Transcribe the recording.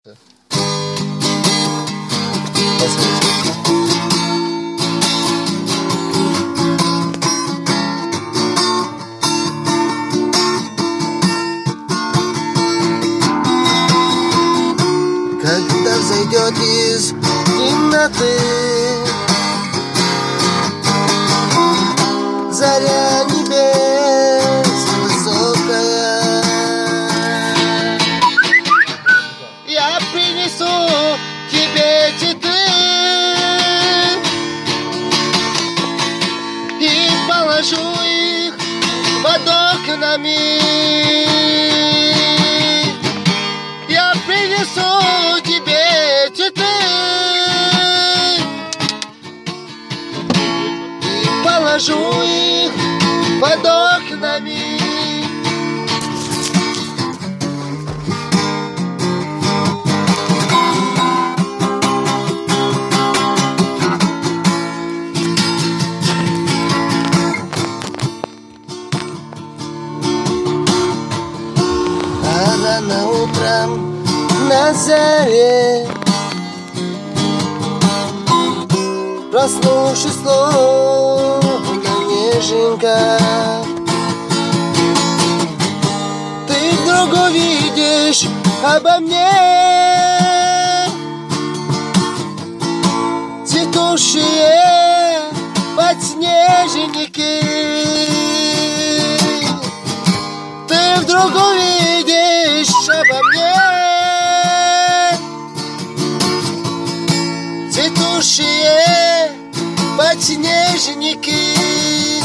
Когда взойдет из темноты заря небес высокая, я принесу тебе цветы и положу их под окнами. Я принесу тебе цветы и положу их под окнами. А рано утром на заре, проснувшись словно неженка, ты вдруг увидишь обо мне цветущие подснежники. Ты вдруг увидишь обо мне цветущие подснежники.